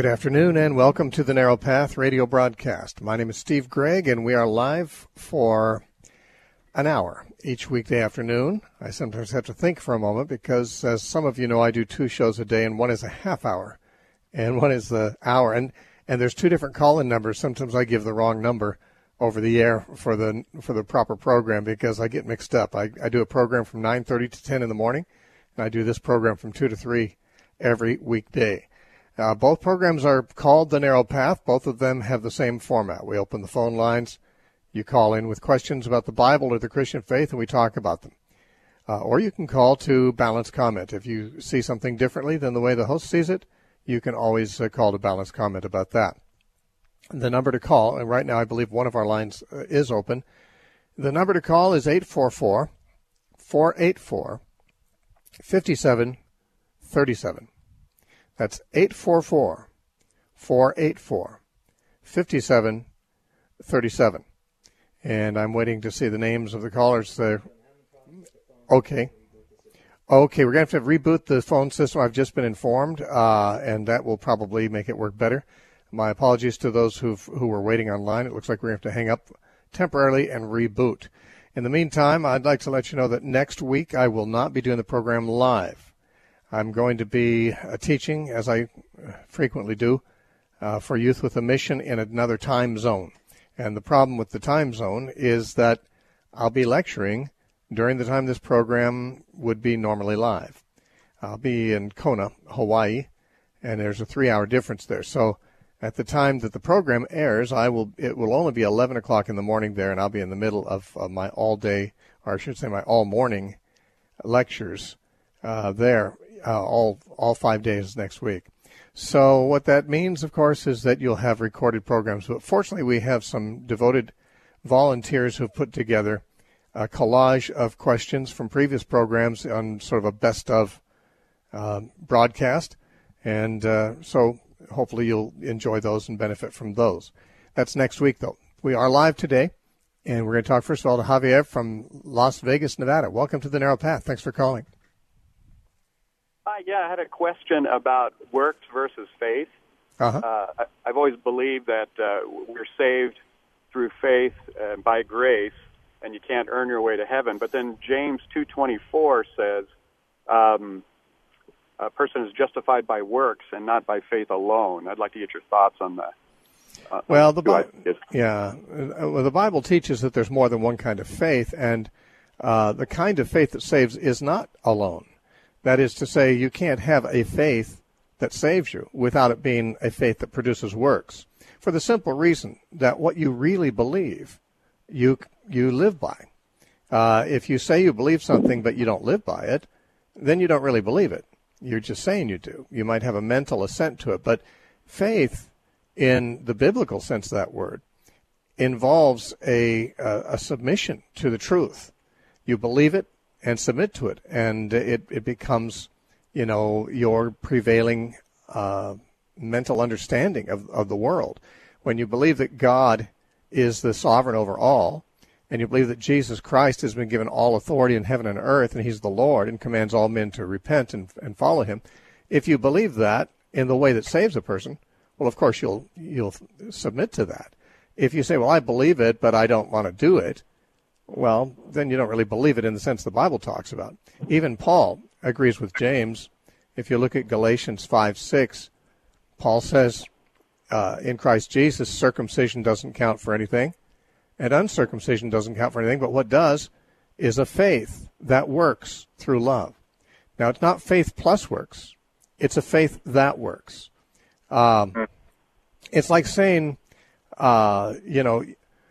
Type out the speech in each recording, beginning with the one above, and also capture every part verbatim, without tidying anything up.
Good afternoon and welcome to the Narrow Path radio broadcast. My name is Steve Gregg and we are live for an hour each weekday afternoon. I sometimes have to think for a moment because, as some of you know, I do two shows a day and one is a half hour and one is the hour. And, and there's two different call-in numbers. Sometimes I give the wrong number over the air for the for the proper program because I get mixed up. I, I do a program from nine thirty to ten in the morning, and I do this program from two to three every weekday. Uh, both programs are called The Narrow Path. Both of them have the same format. We open the phone lines. You call in with questions about the Bible or the Christian faith, and we talk about them. Uh, or you can call to balance comment. If you see something differently than the way the host sees it, you can always uh, call to balance comment about that. The number to call, and right now I believe one of our lines uh, is open. The number to call is eight four four, four eight four, five seven three seven. That's eight four four, four eight four, five seven three seven. And I'm waiting to see the names of the callers there. Okay. Okay, we're going to have to reboot the phone system. I've just been informed, uh, and that will probably make it work better. My apologies to those who've, who were waiting online. It looks like we're going to have to hang up temporarily and reboot. In the meantime, I'd like to let you know that next week I will not be doing the program live. I'm going to be uh, teaching, as I frequently do, uh, for Youth with a Mission in another time zone. And the problem with the time zone is that I'll be lecturing during the time this program would be normally live. I'll be in Kona, Hawaii, and there's a three-hour difference there. So at the time that the program airs, I will it will only be eleven o'clock in the morning there, and I'll be in the middle of, of my all-day, or I should say my all-morning lectures uh, there. Uh, all all five days next week. So what that means, of course, is that you'll have recorded programs. But fortunately, we have some devoted volunteers who've put together a collage of questions from previous programs on sort of a best-of uh, broadcast. And uh, so hopefully you'll enjoy those and benefit from those. That's next week, though. We are live today, and we're going to talk first of all to Javier from Las Vegas, Nevada. Welcome to the Narrow Path. Thanks for calling. Hi, yeah, I had a question about works versus faith. Uh-huh. Uh, I, I've always believed that uh, we're saved through faith uh, by grace, and you can't earn your way to heaven. But then James two twenty-four says um, a person is justified by works and not by faith alone. I'd like to get your thoughts on that. Uh, well, the Bi- yeah, well, the Bible teaches that there's more than one kind of faith, and uh, the kind of faith that saves is not alone. That is to say, you can't have a faith that saves you without it being a faith that produces works, for the simple reason that what you really believe, you you live by. Uh, if you say you believe something but you don't live by it, then you don't really believe it. You're just saying you do. You might have a mental assent to it, but faith, in the biblical sense of that word, involves a a, a submission to the truth. You believe it and submit to it, and it, it becomes, you know, your prevailing uh, mental understanding of, of the world. When you believe that God is the sovereign over all, and you believe that Jesus Christ has been given all authority in heaven and earth, and he's the Lord and commands all men to repent and, and follow him, if you believe that in the way that saves a person, well, of course, you'll you'll submit to that. If you say, well, I believe it, but I don't want to do it, well, then you don't really believe it in the sense the Bible talks about. Even Paul agrees with James. If you look at Galatians five six, Paul says, uh, in Christ Jesus, circumcision doesn't count for anything, and uncircumcision doesn't count for anything, but what does is a faith that works through love. Now, it's not faith plus works. It's a faith that works. Um, it's like saying, uh, you know,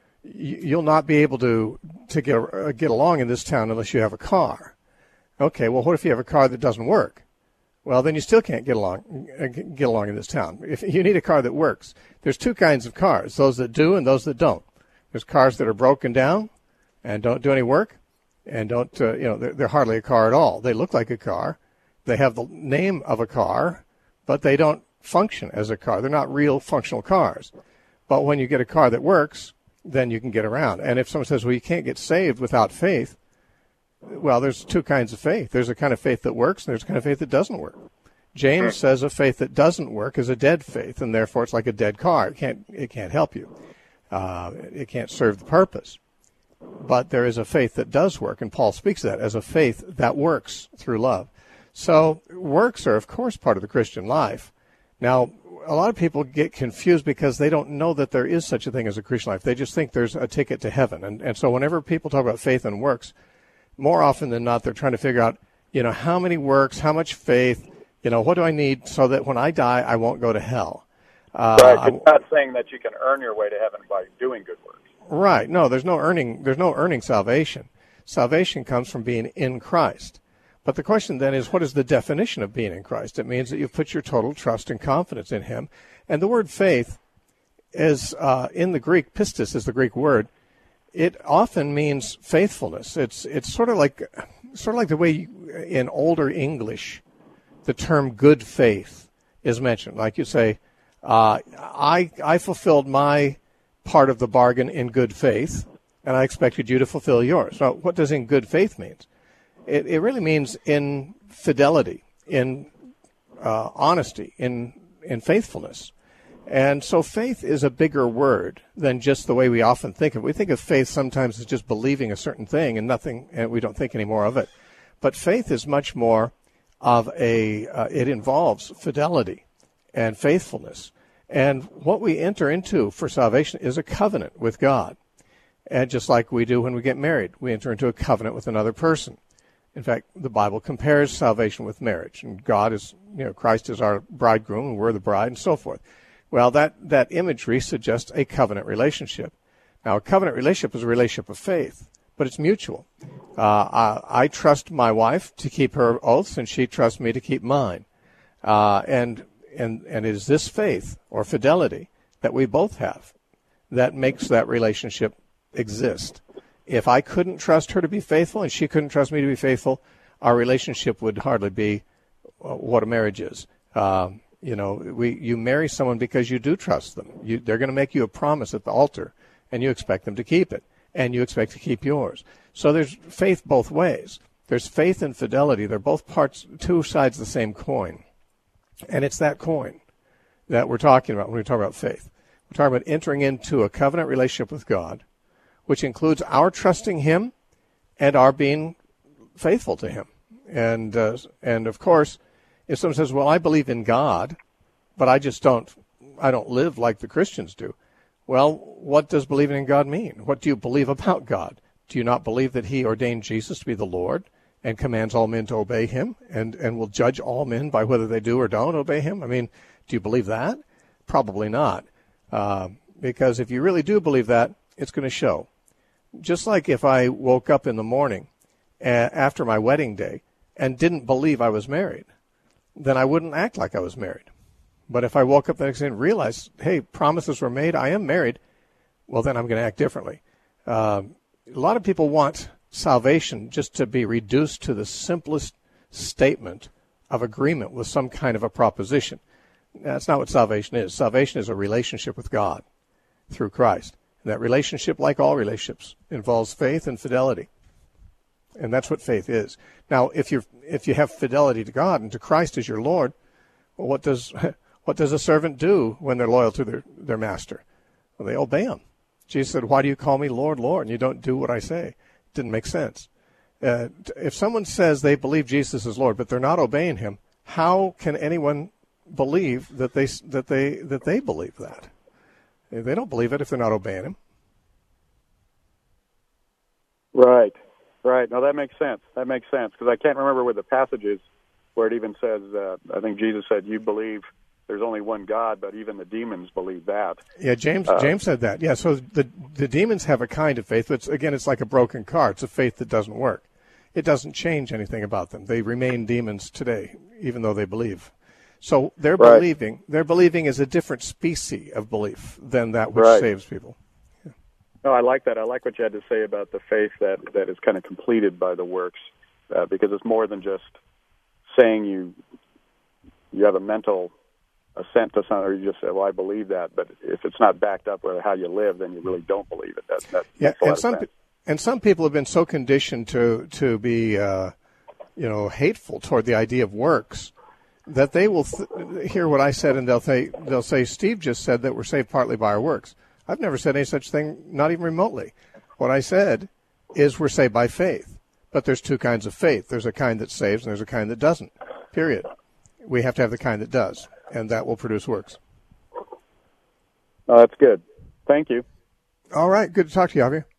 you'll not be able to to get uh, get along in this town unless you have a car. Okay, well, what if you have a car that doesn't work? Well, then you still can't get along uh, get along in this town. If you need a car that works, there's two kinds of cars: those that do and those that don't. There's cars that are broken down and don't do any work, and don't uh, you know they're, they're hardly a car at all. They look like a car, they have the name of a car, but they don't function as a car. They're not real functional cars. But when you get a car that works, then you can get around. And if someone says, well, you can't get saved without faith, well, there's two kinds of faith. There's a kind of faith that works, and there's a kind of faith that doesn't work. James says a faith that doesn't work is a dead faith, and therefore it's like a dead car. It can't, it can't help you. Uh, it can't serve the purpose. But there is a faith that does work, and Paul speaks of that as a faith that works through love. So works are, of course, part of the Christian life. Now, a lot of people get confused because they don't know that there is such a thing as a Christian life. They just think there's a ticket to heaven. And, and so whenever people talk about faith and works, more often than not, they're trying to figure out, you know, how many works, how much faith, you know, what do I need so that when I die, I won't go to hell? Uh, right. It's not saying that you can earn your way to heaven by doing good works. Right. No, there's no earning, there's no earning salvation. Salvation comes from being in Christ. But the question then is, what is the definition of being in Christ? It means that you've put your total trust and confidence in him. And the word faith is, uh, in the Greek, pistis is the Greek word. It often means faithfulness. It's it's sort of like sort of like the way you, in older English, the term good faith is mentioned. Like you say, uh, I I fulfilled my part of the bargain in good faith, and I expected you to fulfill yours. Now, what does in good faith mean? It, it really means in fidelity, in uh, honesty, in in faithfulness. And so faith is a bigger word than just the way we often think of it. We think of faith sometimes as just believing a certain thing and nothing, and we don't think any more of it. But faith is much more of a, uh, it involves fidelity and faithfulness. And what we enter into for salvation is a covenant with God. And just like we do when we get married, we enter into a covenant with another person. In fact, the Bible compares salvation with marriage. And God is, you know, Christ is our bridegroom and we're the bride and so forth. Well, that, that imagery suggests a covenant relationship. Now, a covenant relationship is a relationship of faith, but it's mutual. Uh, I, I trust my wife to keep her oaths, and she trusts me to keep mine. Uh, and, and, and it is this faith or fidelity that we both have that makes that relationship exist. If I couldn't trust her to be faithful and she couldn't trust me to be faithful, our relationship would hardly be what a marriage is. Uh, You know, we you marry someone because you do trust them. You, they're going to make you a promise at the altar, and you expect them to keep it, and you expect to keep yours. So there's faith both ways. There's faith and fidelity. They're both parts, two sides of the same coin. And it's that coin that we're talking about when we talk about faith. We're talking about entering into a covenant relationship with God, which includes our trusting him and our being faithful to him. And uh, and of course, if someone says, well, I believe in God, but I just don't, I don't live like the Christians do. Well, what does believing in God mean? What do you believe about God? Do you not believe that he ordained Jesus to be the Lord and commands all men to obey him and, and will judge all men by whether they do or don't obey him? I mean, do you believe that? Probably not. Uh, because if you really do believe that, it's going to show. Just like if I woke up in the morning uh, after my wedding day and didn't believe I was married, then I wouldn't act like I was married. But if I woke up the next day and realized, hey, promises were made, I am married, well, then I'm going to act differently. Uh, a lot of people want salvation just to be reduced to the simplest statement of agreement with some kind of a proposition. That's not what salvation is. Salvation is a relationship with God through Christ. And that relationship, like all relationships, involves faith and fidelity. And that's what faith is. Now, if you if you have fidelity to God and to Christ as your Lord, well, what does what does a servant do when they're loyal to their, their master? Well, they obey him. Jesus said, why do you call me Lord, Lord, and you don't do what I say? It didn't make sense. Uh, if someone says they believe Jesus is Lord, but they're not obeying him, how can anyone believe that they that they that they believe that? They don't believe it if they're not obeying him. Right. Right. No, that makes sense. That makes sense because I can't remember where the passage is where it even says, uh, I think Jesus said, you believe there's only one God, but even the demons believe that. Yeah, James uh, James said that. Yeah, so the the demons have a kind of faith. It's, again, it's like a broken car. It's a faith that doesn't work. It doesn't change anything about them. They remain demons today, even though they believe. So their right. believing, their believing is a different species of belief than that which right. saves people. No, I like that. I like what you had to say about the faith that, that is kind of completed by the works, uh, because it's more than just saying you you have a mental assent to something, or you just say, well, I believe that, but if it's not backed up with how you live, then you really don't believe it. That, that yeah, makes a lot and some of sense. and some people have been so conditioned to to be, uh, you know, hateful toward the idea of works that they will th- hear what I said, and they'll say, they'll say, Steve just said that we're saved partly by our works. I've never said any such thing, not even remotely. What I said is we're saved by faith. But there's two kinds of faith. There's a kind that saves, and there's a kind that doesn't, period. We have to have the kind that does, and that will produce works. Oh, that's good. Thank you. All right. Good to talk to you, Javier.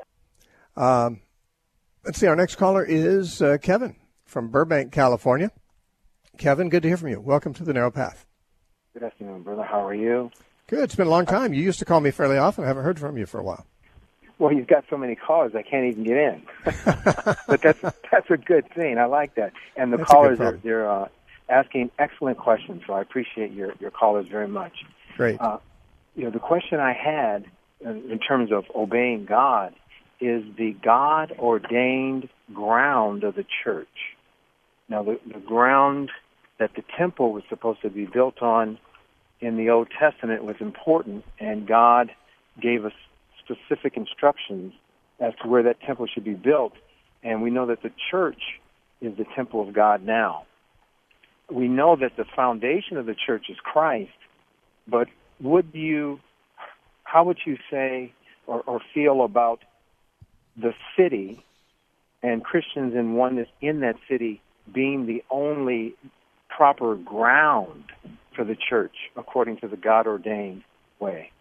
Um, let's see. Our next caller is uh, Kevin from Burbank, California. Kevin, good to hear from you. Welcome to the Narrow Path. Good afternoon, brother. How are you? Good. It's been a long time. You used to call me fairly often. I haven't heard from you for a while. Well, you've got so many callers, I can't even get in. But that's that's a good thing. I like that. And the that's callers are they're uh, asking excellent questions, so I appreciate your, your callers very much. Great. Uh, you know, the question I had in, in terms of obeying God is the God-ordained ground of the church. Now, the, the ground that the temple was supposed to be built on in the Old Testament was important, and God gave us specific instructions as to where that temple should be built. And we know that the church is the temple of God now. We know that the foundation of the church is Christ, but would you, how would you say or, or feel about the city and Christians in oneness in that city being the only proper ground for the church according to the God-ordained way?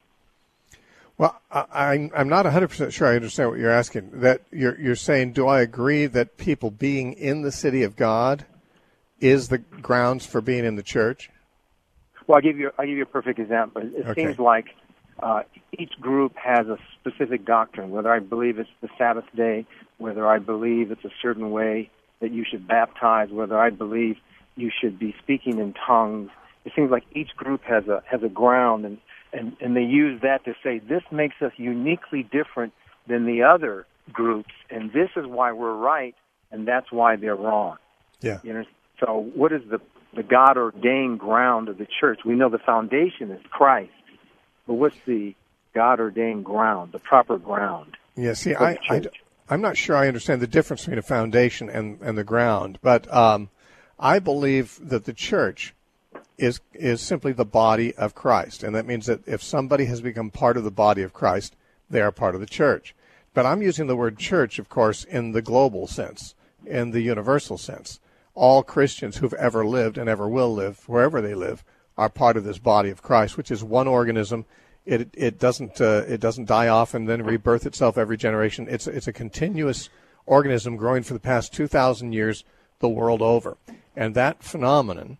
Well, I, I'm not one hundred percent sure I understand what you're asking. That you're you're saying, do I agree that people being in the city of God is the grounds for being in the church? Well, I'll give you I'll give you a perfect example. It okay. seems like uh, each group has a specific doctrine. Whether I believe it's the Sabbath day, whether I believe it's a certain way that you should baptize, whether I believe you should be speaking in tongues. It seems like each group has a has a ground, and, and, and they use that to say this makes us uniquely different than the other groups, and this is why we're right, and that's why they're wrong. Yeah. You know. So, what is the the God-ordained ground of the church? We know the foundation is Christ, but what's the God-ordained ground, the proper ground? Yeah. See, I, I I'm not sure I understand the difference between a foundation and and the ground, but um, I believe that the church is is simply the body of Christ. And that means that if somebody has become part of the body of Christ, they are part of the church. But I'm using the word church, of course, in the global sense, in the universal sense. All Christians who've ever lived and ever will live, wherever they live, are part of this body of Christ, which is one organism. It it doesn't uh, it doesn't die off and then rebirth itself every generation. It's it's a continuous organism growing for the past two thousand years the world over. And that phenomenon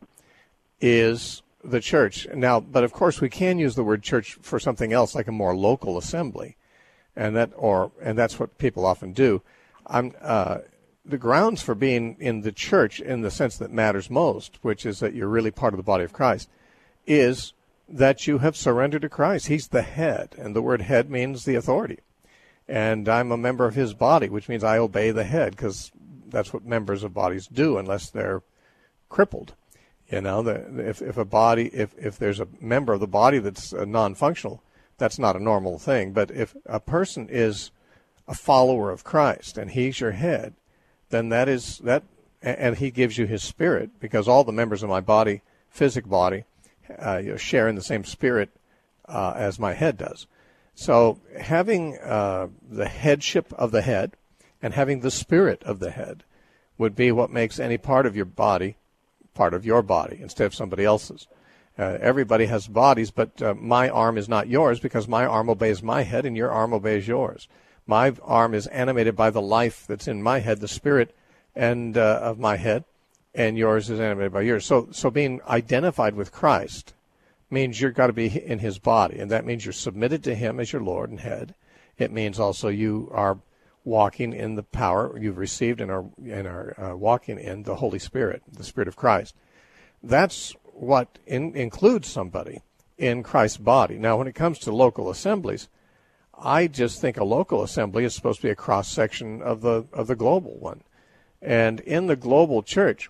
is the church. Now, but of course we can use the word church for something else, like a more local assembly, and that or and that's what people often do. I'm uh, the grounds for being in the church, in the sense that matters most, which is that you're really part of the body of Christ, is that you have surrendered to Christ. He's the head, and the word head means the authority. And I'm a member of his body, which means I obey the head, because that's what members of bodies do, unless they're crippled. You know, the, if if a body, if if there's a member of the body that's uh, non-functional, that's not a normal thing. But if a person is a follower of Christ and he's your head, then that is that, and he gives you his spirit, because all the members of my body, physic body, uh, you know, share in the same spirit uh, as my head does. So having uh, the headship of the head and having the spirit of the head would be what makes any part of your body part of your body instead of somebody else's. Uh, everybody has bodies, but uh, my arm is not yours, because my arm obeys my head and your arm obeys yours. My arm is animated by the life that's in my head, the spirit and uh, of my head, and yours is animated by yours. So, so being identified with Christ means you've got to be in his body, and that means you're submitted to him as your Lord and head. It means also you are walking in the power you've received and are, and are uh, walking in the Holy Spirit, the Spirit of Christ. That's what in, includes somebody in Christ's body. Now, when it comes to local assemblies, I just think a local assembly is supposed to be a cross-section of the of the global one. And in the global church,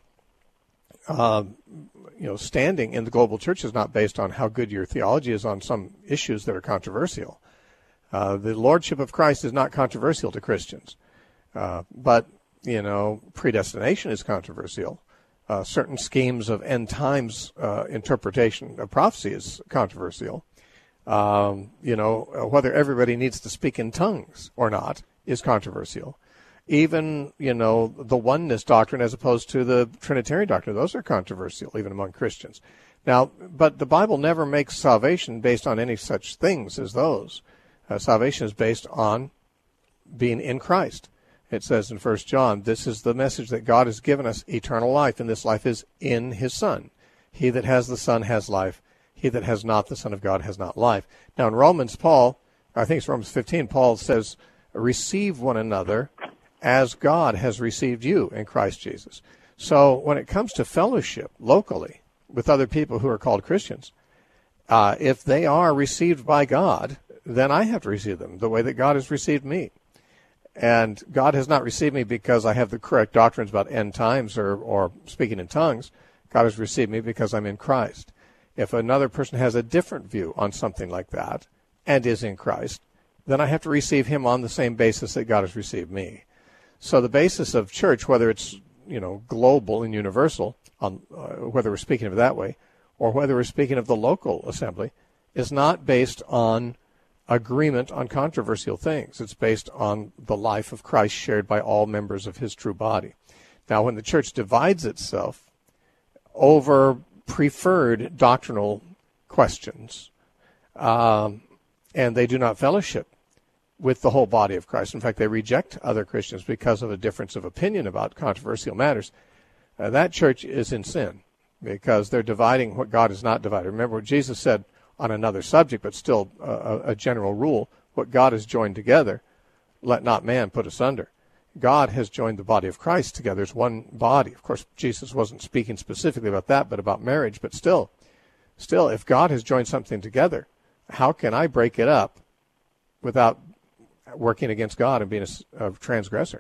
uh, you know, standing in the global church is not based on how good your theology is on some issues that are controversial. Uh, the Lordship of Christ is not controversial to Christians. Uh, but, you know, predestination is controversial. uh, certain schemes of end times uh, interpretation of prophecy is controversial. Um, you know, whether everybody needs to speak in tongues or not is controversial. Even, you know, the oneness doctrine as opposed to the Trinitarian doctrine, those are controversial even among Christians. Now, but the Bible never makes salvation based on any such things as those. Uh, salvation is based on being in Christ. It says in First John, this is the message that God has given us, eternal life, and this life is in his Son. He that has the Son has life. He that has not the Son of God has not life. Now in Romans, Paul, I think it's Romans fifteen, Paul says, receive one another as God has received you in Christ Jesus. So when it comes to fellowship locally with other people who are called Christians, uh, if they are received by God, then I have to receive them the way that God has received me. And God has not received me because I have the correct doctrines about end times or, or speaking in tongues. God has received me because I'm in Christ. If another person has a different view on something like that and is in Christ, then I have to receive him on the same basis that God has received me. So the basis of church, whether it's, you know, global and universal, on uh, whether we're speaking of it that way, or whether we're speaking of the local assembly, is not based on agreement on controversial things. It's based on the life of Christ shared by all members of his true body. Now, when the church divides itself over preferred doctrinal questions, um, and they do not fellowship with the whole body of Christ. In fact, they reject other Christians because of a difference of opinion about controversial matters. Uh, that church is in sin because they're dividing what God has not divided. Remember what Jesus said on another subject, but still uh, a general rule, what God has joined together, let not man put asunder. God has joined the body of Christ together as one body. Of course, Jesus wasn't speaking specifically about that, but about marriage. But still, still, if God has joined something together, how can I break it up without working against God and being a, a transgressor?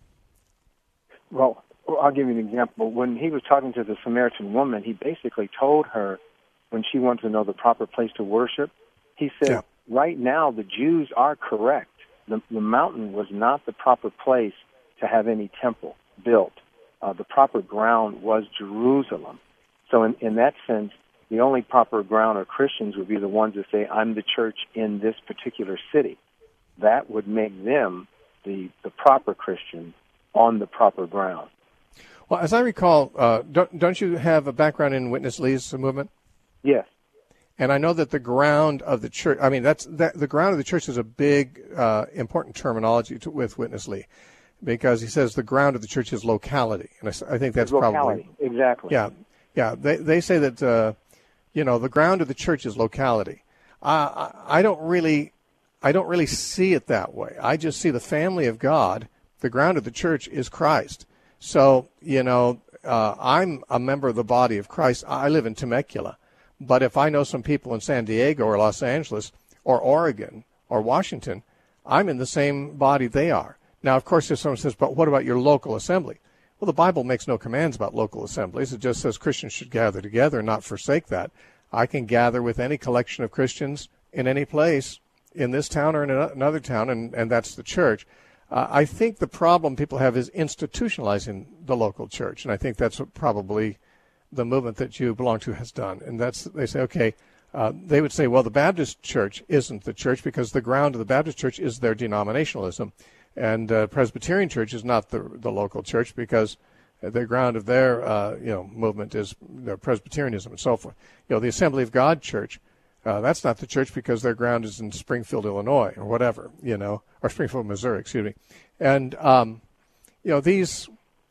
Well, I'll give you an example. When he was talking to the Samaritan woman, he basically told her, when she wanted to know the proper place to worship, he said, yeah. Right now the Jews are correct. The, the mountain was not the proper place to have any temple built. Uh, the proper ground was Jerusalem. So in, in that sense, the only proper ground of Christians would be the ones that say, I'm the church in this particular city. That would make them the, the proper Christian on the proper ground. Well, as I recall, uh, don't, don't you have a background in Witness Lee's movement? Yes. And I know that the ground of the church, I mean, that's that, the ground of the church is a big, uh, important terminology to, with Witness Lee, because he says the ground of the church is locality. And I, I think that's locality. Probably. Exactly. Yeah. Yeah. They, they say that, uh, you know, the ground of the church is locality. Uh, I, I don't really, I don't really see it that way. I just see the family of God. The ground of the church is Christ. So, you know, uh, I'm a member of the body of Christ. I live in Temecula. But if I know some people in San Diego or Los Angeles or Oregon or Washington, I'm in the same body they are. Now, of course, if someone says, but what about your local assembly? Well, the Bible makes no commands about local assemblies. It just says Christians should gather together and not forsake that. I can gather with any collection of Christians in any place in this town or in another town, and, and that's the church. Uh, I think the problem people have is institutionalizing the local church, and I think that's what probably the movement that you belong to has done. And that's, they say, okay, uh, they would say, well, the Baptist church isn't the church because the ground of the Baptist church is their denominationalism. And uh, Presbyterian church is not the the local church because the ground of their, uh, you know, movement is their Presbyterianism and so forth. You know, the Assembly of God church, uh, that's not the church because their ground is in Springfield, Illinois or whatever, you know, or Springfield, Missouri, excuse me. And, um, you know, these,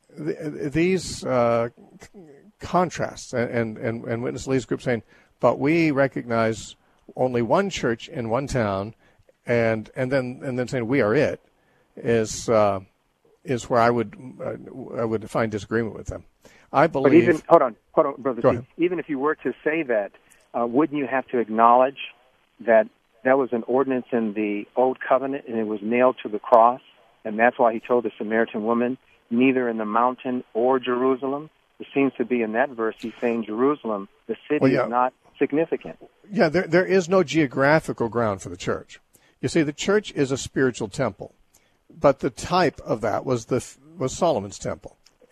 these, uh, contrasts, and, and, and Witness Lee's group saying, but we recognize only one church in one town, and and then and then saying we are it, is uh, is where I would uh, I would find disagreement with them. I believe. But even hold on, hold on, brother. Go Steve, ahead. Even if you were to say that, uh, wouldn't you have to acknowledge that that was an ordinance in the Old Covenant, and it was nailed to the cross, and that's why he told the Samaritan woman, neither in the mountain or Jerusalem. It seems to be in that verse he's saying Jerusalem, the city, well, yeah. is not significant. Yeah, there there is no geographical ground for the church. You see, the church is a spiritual temple, but the type of that was the was Solomon's temple,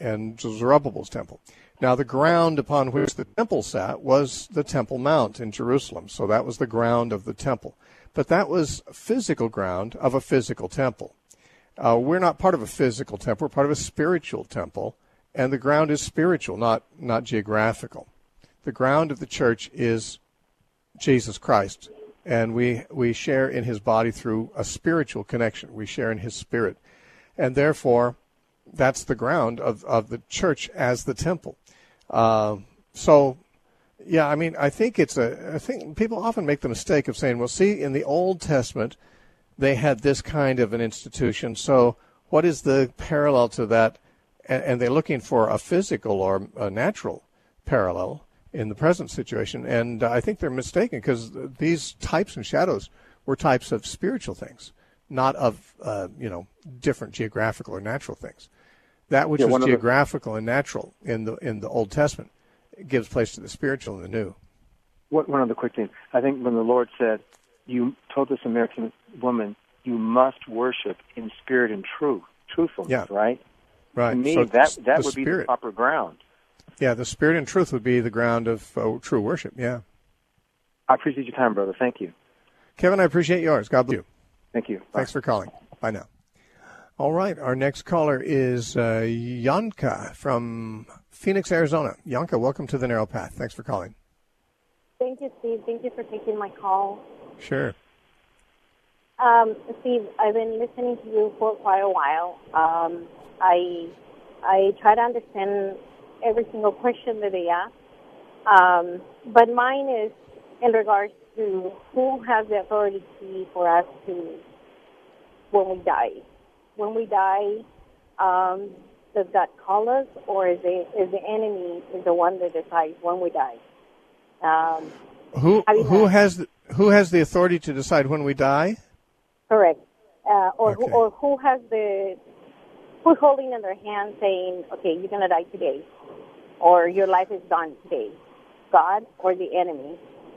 and Zerubbabel's temple. Now, the ground upon which the temple sat was the Temple Mount in Jerusalem, so that was the ground of the temple. But that was physical ground of a physical temple. Uh, we're not part of a physical temple. We're part of a spiritual temple, and the ground is spiritual, not not geographical. The ground of the church is Jesus Christ, and we we share in his body through a spiritual connection. We share in his spirit, and therefore that's the ground of, of the church as the temple. Uh, so, yeah, I mean, I think it's a, I think people often make the mistake of saying, well, see, in the Old Testament, they had this kind of an institution, so what is the parallel to that? And, and they're looking for a physical or a natural parallel in the present situation, and I think they're mistaken, because these types and shadows were types of spiritual things, not of, uh, you know, different geographical or natural things. That which yeah, was geographical the, and natural in the in the Old Testament gives place to the spiritual in the New. What, one other quick thing. I think when the Lord said, you told this American woman, you must worship in spirit and truth, truthfulness, yeah. right? Right. To me, so that, that the would spirit. be the proper ground. Yeah, the spirit and truth would be the ground of uh, true worship, yeah. I appreciate your time, brother. Thank you. Kevin, I appreciate yours. God bless you. Thank you. Bye. Thanks for calling. Bye now. All right, our next caller is uh, Yanka from Phoenix, Arizona. Yanka, welcome to the Narrow Path. Thanks for calling. Thank you, Steve. Thank you for taking my call. Sure. Um, Steve, I've been listening to you for quite a while. Um, I I try to understand every single question that they ask, um, but mine is in regards to who has the authority for us to when we die. When we die, um, does God call us, or is the is the enemy is the one that decides when we die? Um, who who has the, who has the authority to decide when we die? Correct. Uh, or okay. who, or who has the who's holding in their hand, saying, "Okay, you're gonna die today," or "Your life is done today." God or the enemy?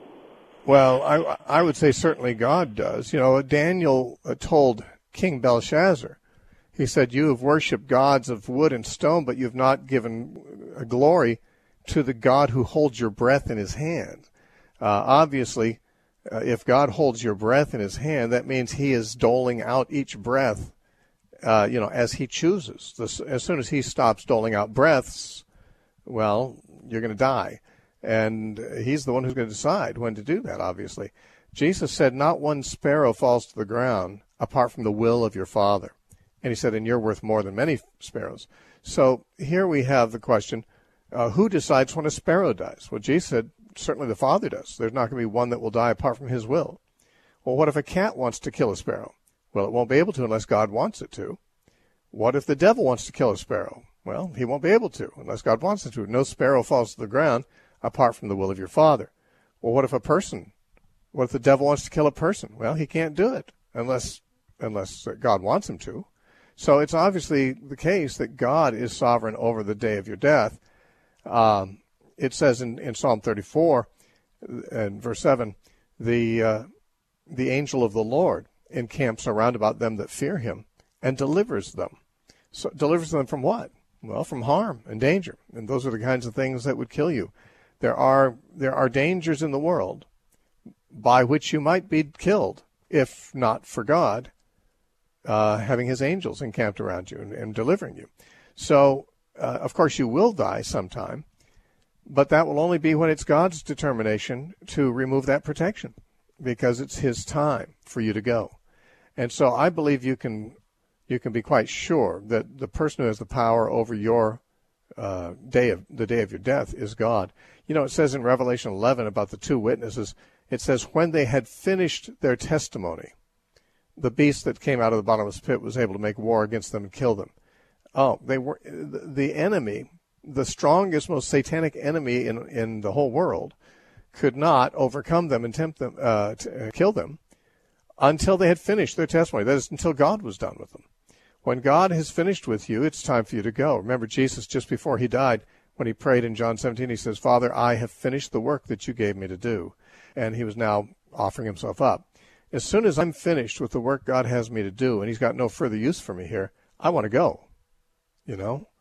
Well, I I would say certainly God does. You know, Daniel told King Belshazzar, he said, "You have worshipped gods of wood and stone, but you have not given glory to the God who holds your breath in his hand." Uh, obviously, uh, if God holds your breath in his hand, that means he is doling out each breath, uh, you know, as he chooses. This, as soon as he stops doling out breaths, well, you're going to die. And he's the one who's going to decide when to do that, obviously. Jesus said, "Not one sparrow falls to the ground apart from the will of your Father." And he said, "And you're worth more than many sparrows." So here we have the question, uh, who decides when a sparrow dies? Well, Jesus said, certainly the Father does. There's not going to be one that will die apart from his will. Well, what if a cat wants to kill a sparrow? Well, it won't be able to unless God wants it to. What if the devil wants to kill a sparrow? Well, he won't be able to unless God wants it to. No sparrow falls to the ground apart from the will of your Father. Well, what if a person, what if the devil wants to kill a person? Well, he can't do it unless unless God wants him to. So it's obviously the case that God is sovereign over the day of your death. Um, it says in, in Psalm thirty-four, and verse seven, the uh, the angel of the Lord encamps around about them that fear him and delivers them. So delivers them from what? Well, from harm and danger. And those are the kinds of things that would kill you. There are there are dangers in the world by which you might be killed if not for God uh, having his angels encamped around you and, and delivering you. So, uh, of course, you will die sometime, but that will only be when it's God's determination to remove that protection, because it's his time for you to go. And so I believe you can you can be quite sure that the person who has the power over your uh, day of the day of your death is God. You know, it says in Revelation eleven about the two witnesses, it says, when they had finished their testimony, the beast that came out of the bottomless pit was able to make war against them and kill them. Oh, they were the enemy, the strongest, most satanic enemy in in the whole world, could not overcome them and tempt them, uh, to uh, kill them until they had finished their testimony. That is, until God was done with them. When God has finished with you, it's time for you to go. Remember, Jesus, just before he died, when he prayed in John seventeen, he says, "Father, I have finished the work that you gave me to do." And he was now offering himself up. As soon as I'm finished with the work God has me to do, and he's got no further use for me here, I want to go. You know,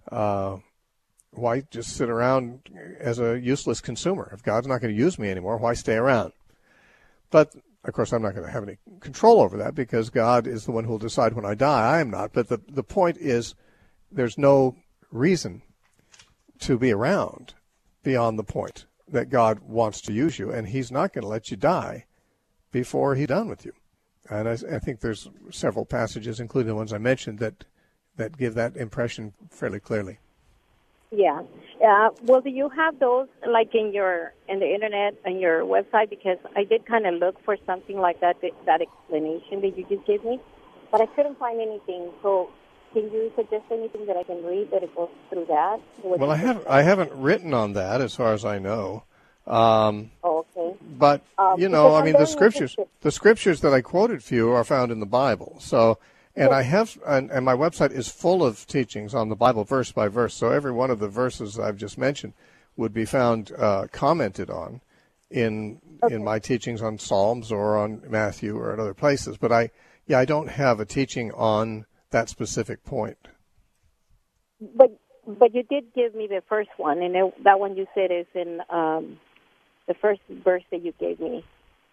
uh, why just sit around as a useless consumer? If God's not going to use me anymore, why stay around? But, of course, I'm not going to have any control over that because God is the one who will decide when I die. I am not. But the, the point is there's no reason to be around beyond the point that God wants to use you, and he's not going to let you die before he's done with you. And I, I think there's several passages, including the ones I mentioned, that, that give that impression fairly clearly. Yeah. Uh, well, do you have those like in your in the internet and your website? Because I did kind of look for something like that, that explanation that you just gave me, but I couldn't find anything. So, can you suggest anything that I can read that it goes through that? Well, I have I haven't written on that as far as I know. Um, oh, okay. But um, you know, I mean, the scriptures the scriptures that I quoted for you are found in the Bible. So. And I have, and, and my website is full of teachings on the Bible verse by verse. So every one of the verses I've just mentioned would be found uh, commented on in okay. in my teachings on Psalms or on Matthew or at other places. But I, yeah, I don't have a teaching on that specific point. But but you did give me the first one, and it, that one you said is in um, the first verse that you gave me.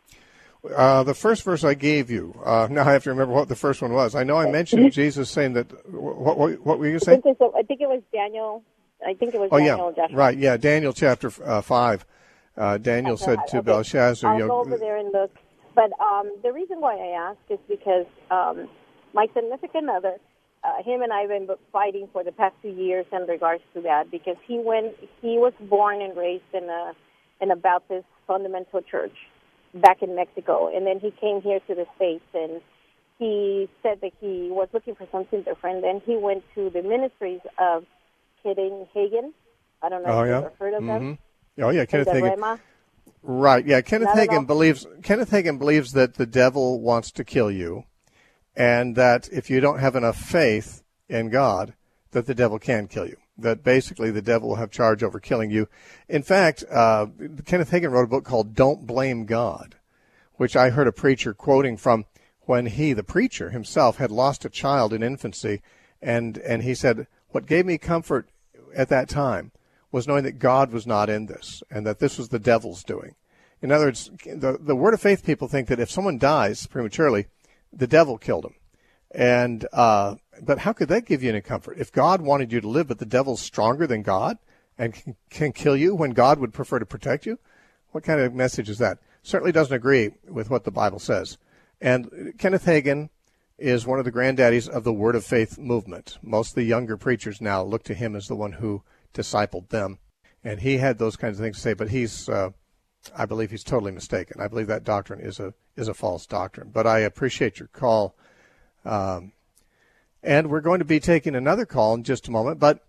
Uh, the first verse I gave you. Uh, now I have to remember what the first one was. I know I mentioned Jesus saying that. What, what, what were you saying? I think, I think it was Daniel. I think it was oh, Daniel. yeah, Joshua. Right. Yeah, Daniel chapter uh, five. Uh, Daniel That's said right. to okay. Belshazzar, I'll you know, go over there and look. But um, the reason why I ask is because um, my significant other, uh, him and I have been fighting for the past two years in regards to that because he went, he was born and raised in a in a Baptist fundamental church back in Mexico, and then he came here to the States, and he said that he was looking for something different. Then he went to the ministries of Kenneth Hagin. I don't know oh, if yeah? you've ever heard of mm-hmm. them. Oh yeah, Kenneth the Hagin. Rema. Right, yeah. Kenneth Not Hagin believes Kenneth Hagin believes that the devil wants to kill you, and that if you don't have enough faith in God, that the devil can kill you. That basically the devil will have charge over killing you. In fact, uh, Kenneth Hagin wrote a book called Don't Blame God, which I heard a preacher quoting from when he, the preacher himself, had lost a child in infancy. And, and he said, what gave me comfort at that time was knowing that God was not in this and that this was the devil's doing. In other words, the, the Word of Faith people think that if someone dies prematurely, the devil killed him. And, uh, but how could that give you any comfort? If God wanted you to live, but the devil's stronger than God and can, can kill you when God would prefer to protect you? What kind of message is that? Certainly doesn't agree with what the Bible says. And Kenneth Hagin is one of the granddaddies of the Word of Faith movement. Most of the younger preachers now look to him as the one who discipled them. And he had those kinds of things to say, but he's, uh, I believe he's totally mistaken. I believe that doctrine is a is a false doctrine. But I appreciate your call. Um, and we're going to be taking another call in just a moment, but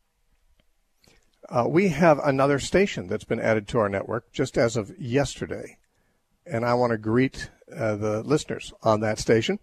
uh, we have another station that's been added to our network just as of yesterday. And I want to greet uh, the listeners on that station.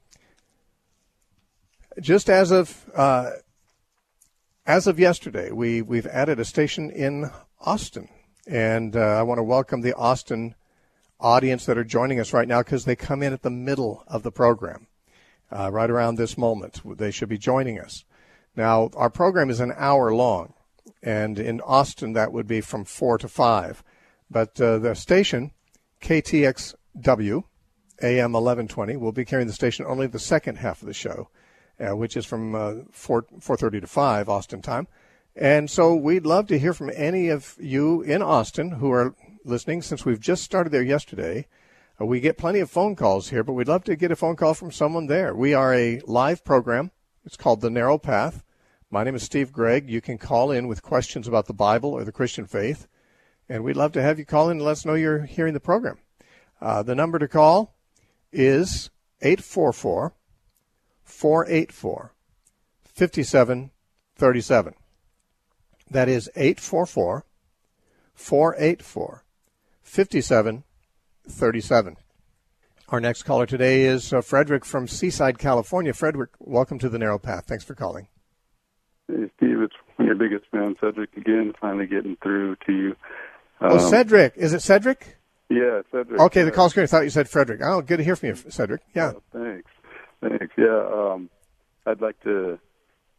Just as of uh, as of yesterday, we, we've added a station in Austin. And uh, I want to welcome the Austin audience that are joining us right now because they come in at the middle of the program. Uh, right around this moment, they should be joining us. Now, our program is an hour long, and in Austin, that would be from four to five. But uh, the station, K T X W, A M eleven twenty, will be carrying the station only the second half of the show, uh, which is from uh, four thirty to five Austin time. And so we'd love to hear from any of you in Austin who are listening, since we've just started there yesterday. Uh, we get plenty of phone calls here, but we'd love to get a phone call from someone there. We are a live program. It's called The Narrow Path. My name is Steve Gregg. You can call in with questions about the Bible or the Christian faith, and we'd love to have you call in and let us know you're hearing the program. Uh, the number to call is eight four four, four eight four, five seven three seven. That is eight four four, four eight four, five seven three seven. Our next caller today is uh, Frederick from Seaside, California. Frederick, welcome to the Narrow Path. Thanks for calling. Hey, Steve, it's one of your biggest fans, Cedric, again, finally getting through to you. Um, oh, Cedric. Is it Cedric? Yeah, Cedric. Okay, the call screen. I thought you said Frederick. Oh, good to hear from you, Cedric. Yeah. Oh, thanks. Thanks. Yeah, um, I'd like to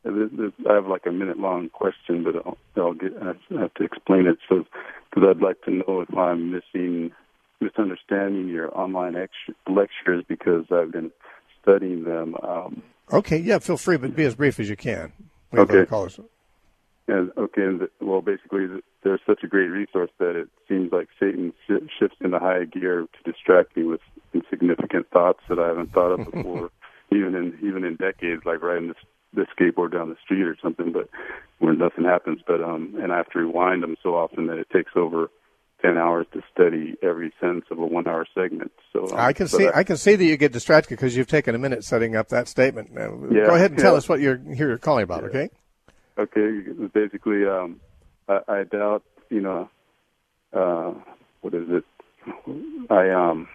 I have like a minute-long question, but I'll, I'll get, I have to explain it. So, because I'd like to know if I'm missing, misunderstanding your online ex- lectures because I've been studying them. Um, okay, yeah, feel free, but be as brief as you can. We have okay. other callers. And, okay, and the, well, basically, the, there's such a great resource that it seems like Satan sh- shifts into high gear to distract me with insignificant thoughts that I haven't thought of before, even in even in decades, like riding the, the skateboard down the street or something, but where nothing happens. But um, and I have to rewind them so often that it takes over ten hours to study every sentence of a one-hour segment. So um, I can see I, I can see that you get distracted because you've taken a minute setting up that statement. Now, yeah, go ahead and tell yeah. us what you're here you're calling about. Yeah. Okay. Okay, basically, um, I, I doubt, you know, uh, what is it? I, um,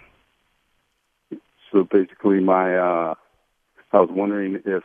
so basically my, uh, I was wondering if,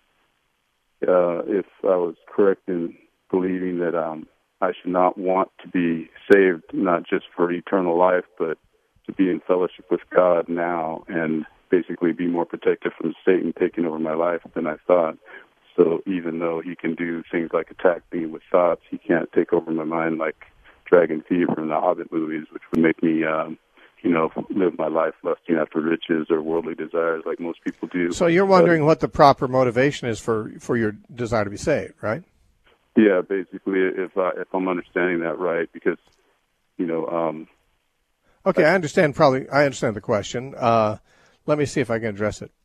uh, if I was correct in believing that, um, I should not want to be saved, not just for eternal life, but to be in fellowship with God now and basically be more protected from Satan taking over my life than I thought. So even though he can do things like attack me with thoughts, he can't take over my mind like Dragon Fever from the Hobbit movies, which would make me, um, you know, live my life lusting after riches or worldly desires like most people do. So you're wondering but, what the proper motivation is for, for your desire to be saved, right? Yeah, basically, if I, if I'm understanding that right, because, you know. Um, okay, I, I understand. Probably, I understand the question. Uh, let me see if I can address it.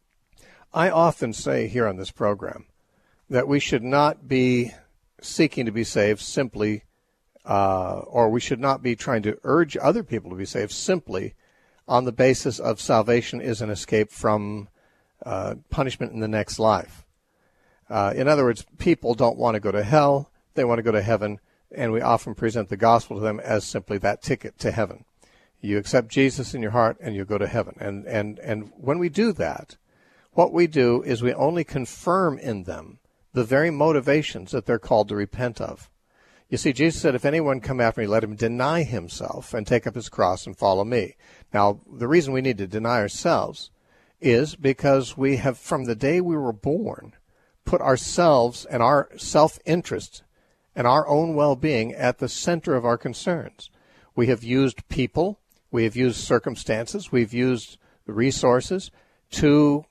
I often say here on this program that we should not be seeking to be saved simply, uh, or we should not be trying to urge other people to be saved simply on the basis of salvation is an escape from uh, punishment in the next life. Uh, in other words, people don't want to go to hell, they want to go to heaven, and we often present the gospel to them as simply that ticket to heaven. You accept Jesus in your heart and you go to heaven. And, and, and when we do that, what we do is we only confirm in them the very motivations that they're called to repent of. You see, Jesus said, if anyone come after me, let him deny himself and take up his cross and follow me. Now, the reason we need to deny ourselves is because we have, from the day we were born, put ourselves and our self-interest and our own well-being at the center of our concerns. We have used people, we have used circumstances, we've used the resources to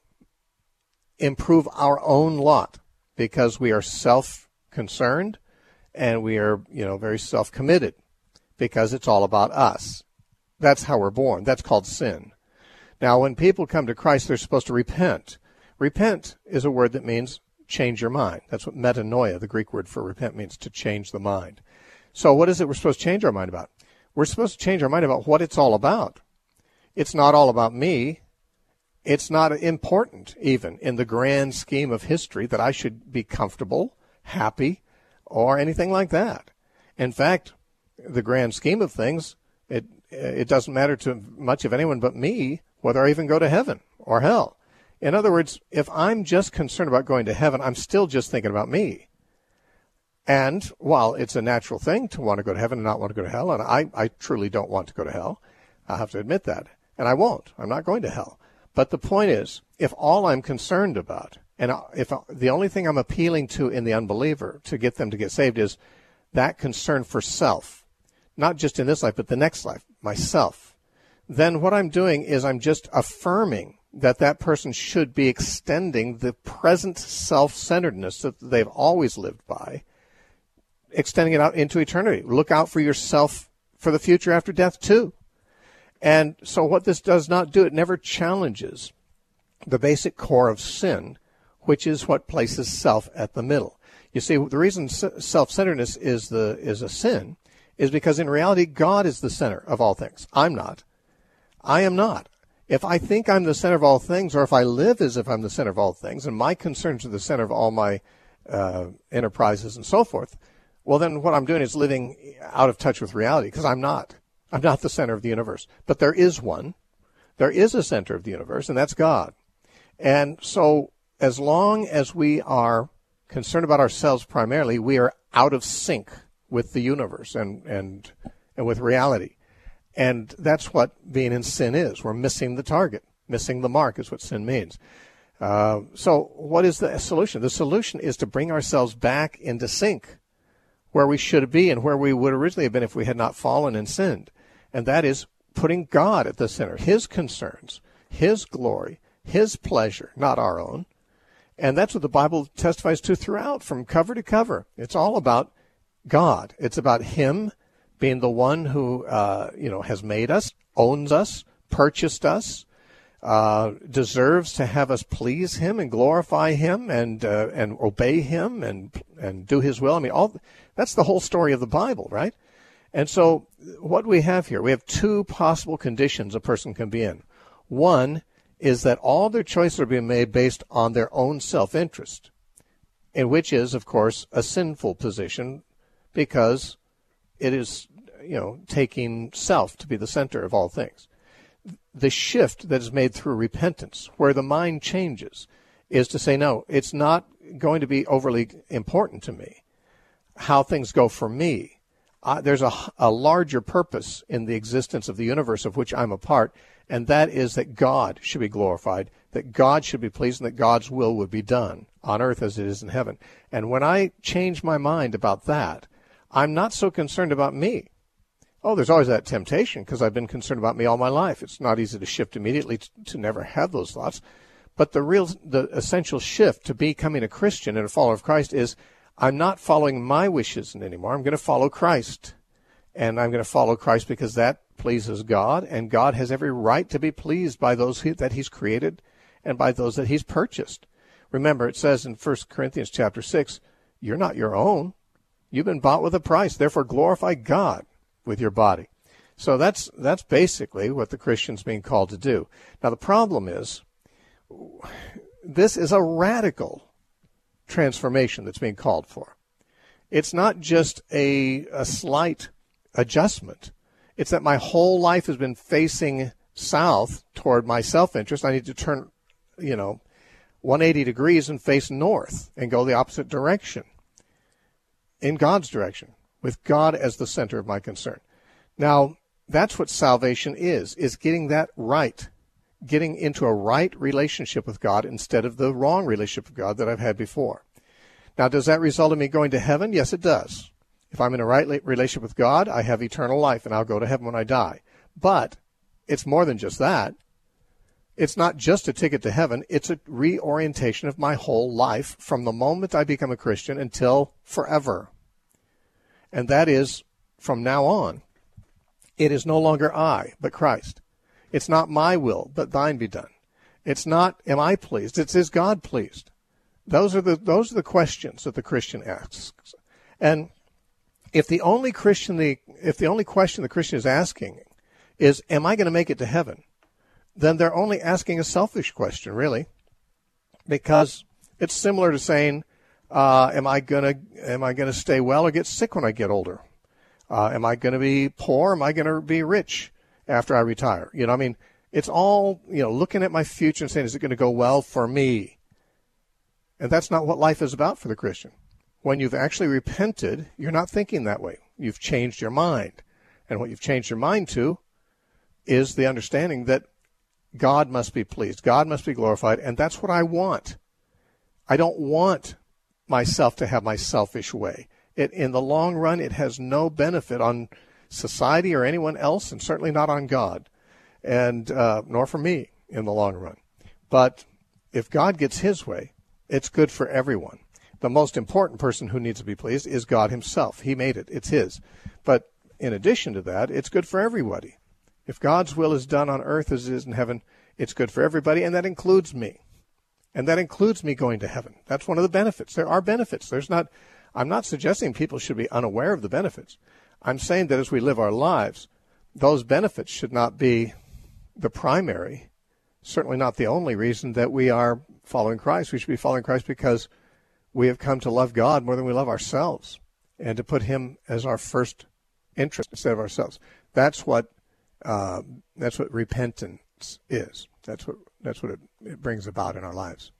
improve our own lot because we are self-concerned and we are, you know, very self-committed because it's all about us. That's how we're born. That's called sin. Now, when people come to Christ, they're supposed to repent. Repent is a word that means change your mind. That's what metanoia, the Greek word for repent, means, to change the mind. So what is it we're supposed to change our mind about? We're supposed to change our mind about what it's all about. It's not all about me. It's not important, even, in the grand scheme of history, that I should be comfortable, happy, or anything like that. In fact, the grand scheme of things, it it doesn't matter to much of anyone but me whether I even go to heaven or hell. In other words, if I'm just concerned about going to heaven, I'm still just thinking about me. And while it's a natural thing to want to go to heaven and not want to go to hell, and I, I truly don't want to go to hell, I have to admit that, and I won't. I'm not going to hell. But the point is, if all I'm concerned about, and if the only thing I'm appealing to in the unbeliever to get them to get saved is that concern for self, not just in this life, but the next life, myself, then what I'm doing is I'm just affirming that that person should be extending the present self-centeredness that they've always lived by, extending it out into eternity. Look out for yourself for the future after death, too. And so what this does not do, it never challenges the basic core of sin, which is what places self at the middle. You see, the reason self-centeredness is the is a sin is because in reality, God is the center of all things. I'm not. I am not. If I think I'm the center of all things, or if I live as if I'm the center of all things, and my concerns are the center of all my uh, enterprises and so forth, well, then what I'm doing is living out of touch with reality, because I'm not. I'm not the center of the universe. But there is one. There is a center of the universe, and that's God. And so as long as we are concerned about ourselves primarily, we are out of sync with the universe and, and, and with reality. And that's what being in sin is. We're missing the target. Missing the mark is what sin means. Uh, so what is the solution? The solution is to bring ourselves back into sync where we should be and where we would originally have been if we had not fallen and sinned. And that is putting God at the center, his concerns, his glory, his pleasure, not our own. And that's what the Bible testifies to throughout, from cover to cover. It's all about God. It's about him being the one who, uh, you know, has made us, owns us, purchased us, uh, deserves to have us please him and glorify him and uh, and obey him and and do his will. I mean, all that's the whole story of the Bible, right? And so what we have here, we have two possible conditions a person can be in. One is that all their choices are being made based on their own self-interest, and which is, of course, a sinful position because it is, you know, taking self to be the center of all things. The shift that is made through repentance, where the mind changes, is to say, no, it's not going to be overly important to me how things go for me. Uh, there's a, a larger purpose in the existence of the universe of which I'm a part, and that is that God should be glorified, that God should be pleased, and that God's will would be done on earth as it is in heaven. And when I change my mind about that, I'm not so concerned about me. Oh, there's always that temptation because I've been concerned about me all my life. It's not easy to shift immediately to, to never have those thoughts. But the real, the essential shift to becoming a Christian and a follower of Christ is I'm not following my wishes anymore. I'm going to follow Christ. And I'm going to follow Christ because that pleases God, and God has every right to be pleased by those he, that he's created and by those that he's purchased. Remember, it says in First Corinthians chapter six, you're not your own. You've been bought with a price. Therefore, glorify God with your body. So that's that's basically what the Christian's being called to do. Now, the problem is this is a radical transformation that's being called for. It's not just a, a slight adjustment. It's that my whole life has been facing south toward my self-interest. I need to turn, you know, one hundred eighty degrees and face north and go the opposite direction, in God's direction, with God as the center of my concern. Now, that's what salvation is, is getting that right, getting into a right relationship with God instead of the wrong relationship with God that I've had before. Now, does that result in me going to heaven? Yes, it does. If I'm in a right relationship with God, I have eternal life, and I'll go to heaven when I die. But it's more than just that. It's not just a ticket to heaven. It's a reorientation of my whole life from the moment I become a Christian until forever. And that is, from now on, it is no longer I, but Christ. It's not my will, but thine be done. It's not, am I pleased? It's, is God pleased? Those are the those are the questions that the Christian asks. And if the only Christian the if the only question the Christian is asking is, am I going to make it to heaven? Then they're only asking a selfish question, really, because it's similar to saying, uh, am I gonna am I gonna stay well or get sick when I get older? Uh, am I going to be poor? Am I going to be rich after I retire? You know, I mean, it's all, you know, looking at my future and saying, is it going to go well for me? And that's not what life is about for the Christian. When you've actually repented, you're not thinking that way. You've changed your mind. And what you've changed your mind to is the understanding that God must be pleased. God must be glorified. And that's what I want. I don't want myself to have my selfish way. It, in the long run, it has no benefit on society or anyone else, and certainly not on God, and uh, nor for me in the long run. But if God gets his way, it's good for everyone. The most important person who needs to be pleased is God himself. He made it. It's his. But in addition to that, it's good for everybody. If God's will is done on earth as it is in heaven, it's good for everybody, and that includes me. And that includes me going to heaven. That's one of the benefits. There are benefits. There's not... I'm not suggesting people should be unaware of the benefits. I'm saying that as we live our lives, those benefits should not be the primary, certainly not the only reason that we are following Christ. We should be following Christ because we have come to love God more than we love ourselves and to put him as our first interest instead of ourselves. That's what uh, that's what repentance is. That's what that's what it, it brings about in our lives.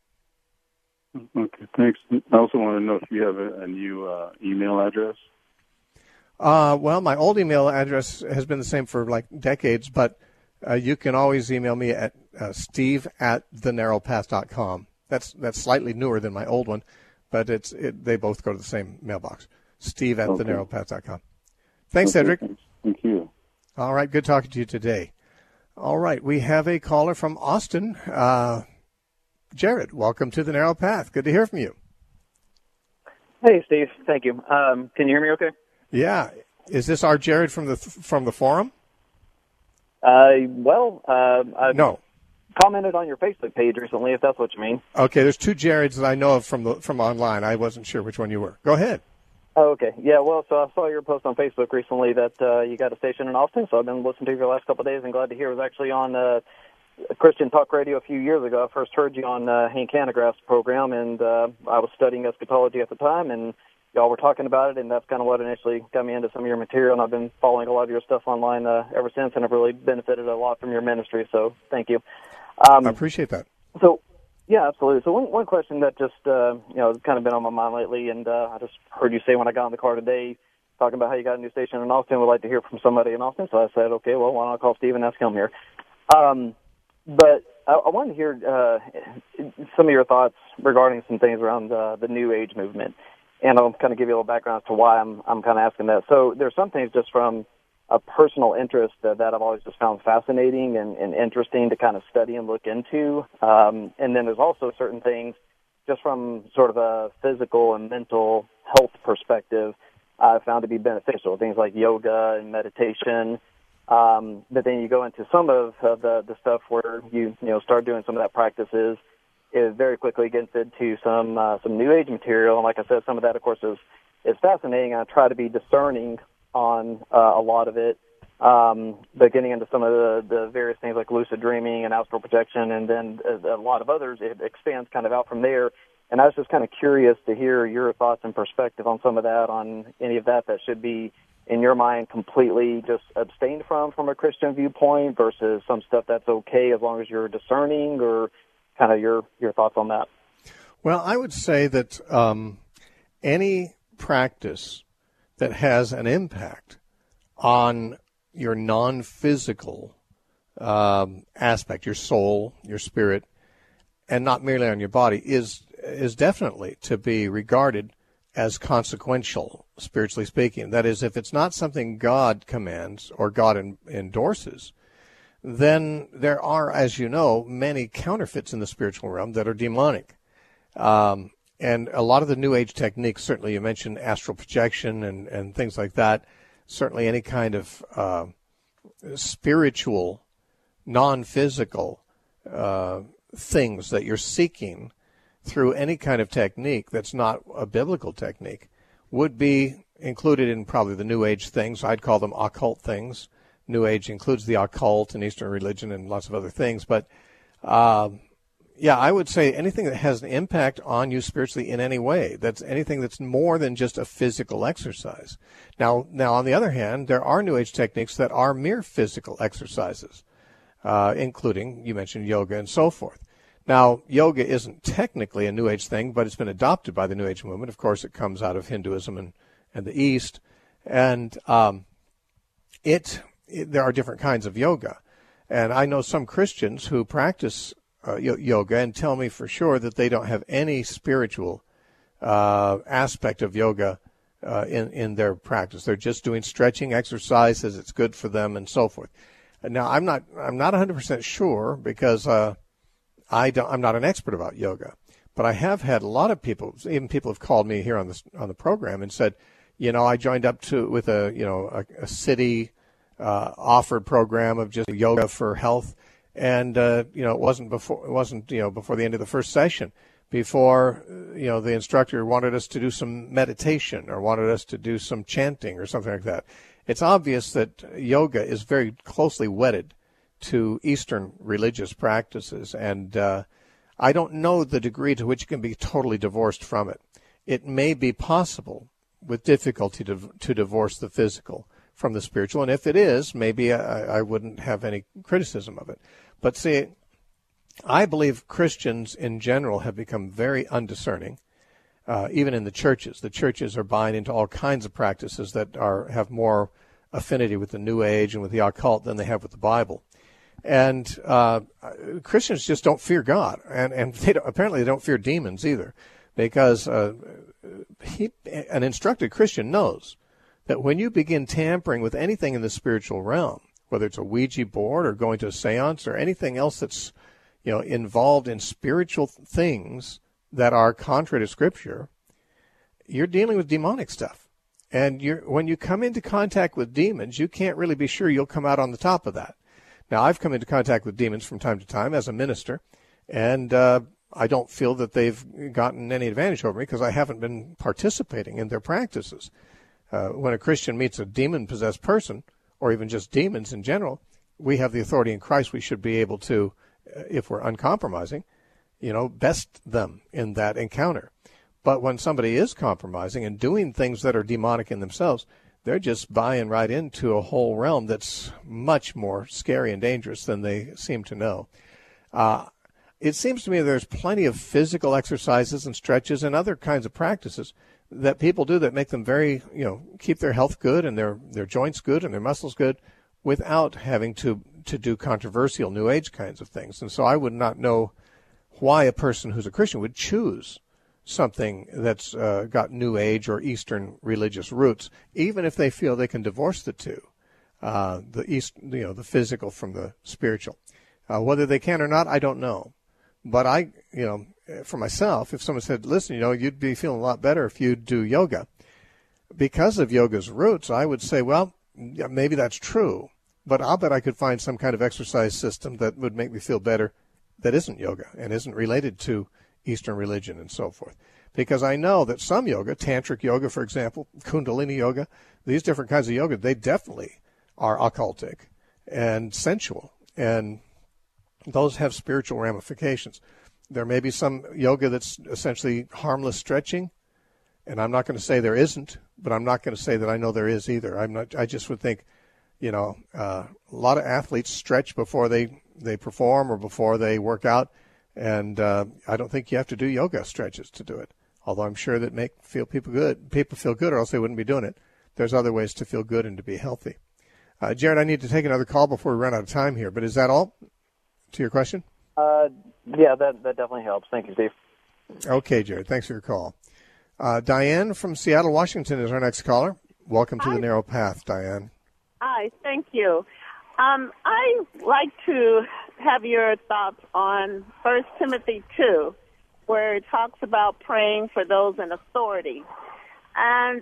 Okay, thanks. I also want to know if you have a, a new uh, email address. Uh, well, my old email address has been the same for like decades, but uh, you can always email me at uh, steve at the narrow path dot com. That's that's slightly newer than my old one, but it's it, they both go to the same mailbox. Steve at okay. the narrow path dot com. Thanks, okay, Cedric. Thanks. Thank you. All right, good talking to you today. All right, we have a caller from Austin. Uh, Jared, welcome to the Narrow Path. Good to hear from you. Hey, Steve. Thank you. Um, can you hear me okay? Yeah. Is this our Jared from the from the forum? Uh, well, uh, I no. commented on your Facebook page recently, if that's what you mean. Okay, there's two Jareds that I know of from the from online. I wasn't sure which one you were. Go ahead. Oh, okay. Yeah, well, so I saw your post on Facebook recently that uh, you got a station in Austin, so I've been listening to you for the last couple of days and glad to hear it was actually on uh, Christian Talk Radio a few years ago. I first heard you on uh, Hank Hanegraaff's program, and uh, I was studying eschatology at the time, and y'all were talking about it, and that's kind of what initially got me into some of your material, and I've been following a lot of your stuff online uh, ever since, and I've really benefited a lot from your ministry, so thank you. Um, I appreciate that. So, yeah, absolutely. So one one question that just, uh, you know, has kind of been on my mind lately, and uh, I just heard you say when I got in the car today, talking about how you got a new station in Austin, would like to hear from somebody in Austin, so I said, okay, well, why don't I call Steve and ask him here. Um, but I, I wanted to hear uh, some of your thoughts regarding some things around uh, the New Age movement. And I'll kind of give you a little background as to why I'm I'm kind of asking that. So there's some things just from a personal interest that, that I've always just found fascinating and, and interesting to kind of study and look into. Um, and then there's also certain things just from sort of a physical and mental health perspective I've found to be beneficial, things like yoga and meditation. Um, but then you go into some of uh, the, the stuff where you, you know, start doing some of that practices. It very quickly gets into some uh, some New Age material, and like I said, some of that, of course, is is fascinating. I try to be discerning on uh, a lot of it, um, but getting into some of the, the various things like lucid dreaming and astral projection, and then a, a lot of others, it expands kind of out from there. And I was just kind of curious to hear your thoughts and perspective on some of that, on any of that that should be, in your mind, completely just abstained from from a Christian viewpoint versus some stuff that's okay as long as you're discerning, or kind of your, your thoughts on that. Well, I would say that um, any practice that has an impact on your non-physical um, aspect, your soul, your spirit, and not merely on your body, is is definitely to be regarded as consequential, spiritually speaking. That is, if it's not something God commands or God en- endorses, then there are, as you know, many counterfeits in the spiritual realm that are demonic. Um, and a lot of the New Age techniques, certainly you mentioned astral projection and, and things like that, certainly any kind of uh, spiritual, non-physical uh, things that you're seeking through any kind of technique that's not a biblical technique would be included in probably the New Age things. I'd call them occult things. New Age includes the occult and Eastern religion and lots of other things. But, uh, yeah, I would say anything that has an impact on you spiritually in any way, that's anything that's more than just a physical exercise. Now, now on the other hand, there are New Age techniques that are mere physical exercises, uh, including, you mentioned yoga and so forth. Now, yoga isn't technically a New Age thing, but it's been adopted by the New Age movement. Of course, it comes out of Hinduism and, and the East. And um, it, it there are different kinds of yoga. And I know some Christians who practice uh, yoga and tell me for sure that they don't have any spiritual uh, aspect of yoga uh, in, in their practice. They're just doing stretching exercises. It's good for them and so forth. Now, I'm not I'm not one hundred percent sure because uh, I don't, I'm not an expert about yoga, but I have had a lot of people, even people have called me here on this on the program and said, you know, I joined up to with a you know a, a city uh, offered program of just yoga for health, and uh, you know it wasn't before it wasn't you know before the end of the first session, before you know the instructor wanted us to do some meditation or wanted us to do some chanting or something like that. It's obvious that yoga is very closely wedded to Eastern religious practices, and uh, I don't know the degree to which it can be totally divorced from it. It may be possible with difficulty to, to divorce the physical from the spiritual, and if it is, maybe I, I wouldn't have any criticism of it. But see, I believe Christians in general have become very undiscerning, uh, even in the churches. The churches are buying into all kinds of practices that are have more affinity with the New Age and with the occult than they have with the Bible. And uh, Christians just don't fear God, and and they don't, apparently they don't fear demons either, because uh, he, an instructed Christian knows that when you begin tampering with anything in the spiritual realm, whether it's a Ouija board or going to a seance or anything else that's, you know, involved in spiritual things that are contrary to Scripture, you're dealing with demonic stuff. And you're, when you come into contact with demons, you can't really be sure you'll come out on the top of that. Now, I've come into contact with demons from time to time as a minister, and uh, I don't feel that they've gotten any advantage over me because I haven't been participating in their practices. Uh, when a Christian meets a demon-possessed person, or even just demons in general, we have the authority in Christ. We should be able to, uh, if we're uncompromising, you know, best them in that encounter. But when somebody is compromising and doing things that are demonic in themselves, they're just buying right into a whole realm that's much more scary and dangerous than they seem to know. Uh, it seems to me there's plenty of physical exercises and stretches and other kinds of practices that people do that make them very, you know, keep their health good and their, their joints good and their muscles good without having to, to do controversial New Age kinds of things. And so I would not know why a person who's a Christian would choose something that's uh, got New Age or Eastern religious roots, even if they feel they can divorce the two, uh, the East, you know, the physical from the spiritual. Uh, whether they can or not, I don't know. But I, you know, for myself, if someone said, listen, you know, you'd be feeling a lot better if you do yoga, because of yoga's roots, I would say, well, yeah, maybe that's true, but I'll bet I could find some kind of exercise system that would make me feel better that isn't yoga and isn't related to Eastern religion and so forth. Because I know that some yoga, tantric yoga, for example, kundalini yoga, these different kinds of yoga, they definitely are occultic and sensual, and those have spiritual ramifications. There may be some yoga that's essentially harmless stretching, and I'm not going to say there isn't, but I'm not going to say that I know there is either. I'm not. I just would think, you know, uh, a lot of athletes stretch before they, they perform or before they work out. And uh, I don't think you have to do yoga stretches to do it, although I'm sure that make feel people good. People feel good, or else they wouldn't be doing it. There's other ways to feel good and to be healthy. Uh, Jared, I need to take another call before we run out of time here, but is that all to your question? Uh, yeah, that, that definitely helps. Thank you, Steve. Okay, Jared, thanks for your call. Uh, Diane from Seattle, Washington is our next caller. Welcome to Hi. The Narrow Path, Diane. Hi, thank you. Um, I like to have your thoughts on First Timothy two, where it talks about praying for those in authority. And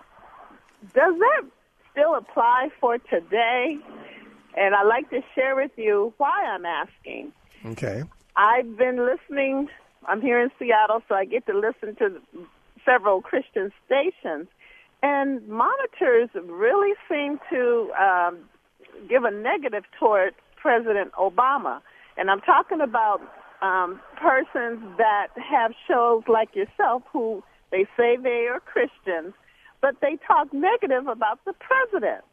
does that still apply for today? And I'd like to share with you why I'm asking. Okay. I've been listening. I'm here in Seattle, so I get to listen to several Christian stations. And monitors really seem to um, give a negative toward President Obama. And I'm talking about um, persons that have shows like yourself who they say they are Christians, but they talk negative about the president.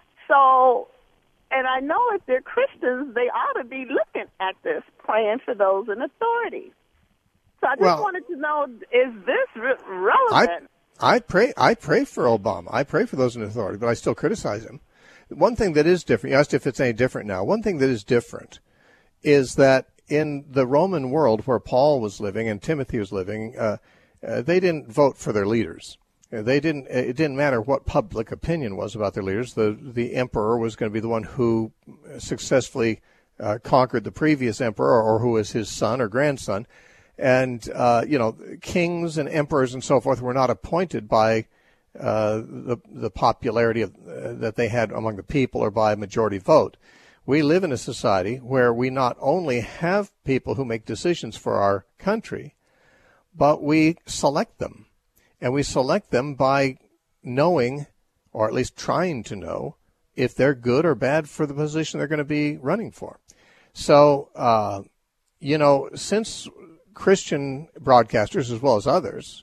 So, and I know if they're Christians, they ought to be looking at this, praying for those in authority. So I just Well, wanted to know, is this re- relevant? I, I pray I pray for Obama. I pray for those in authority, but I still criticize him. One thing that is different, you asked if it's any different now. One thing that is different is that in the Roman world where Paul was living and Timothy was living, uh, uh, they didn't vote for their leaders. Uh, They didn't. It didn't matter what public opinion was about their leaders. The the emperor was going to be the one who successfully uh, conquered the previous emperor, or who was his son or grandson. And uh, you know, kings and emperors and so forth were not appointed by uh, the the popularity of, uh, that they had among the people or by a majority vote. We live in a society where we not only have people who make decisions for our country, but we select them. And we select them by knowing, or at least trying to know, if they're good or bad for the position they're going to be running for. So, uh, you know, since Christian broadcasters, as well as others,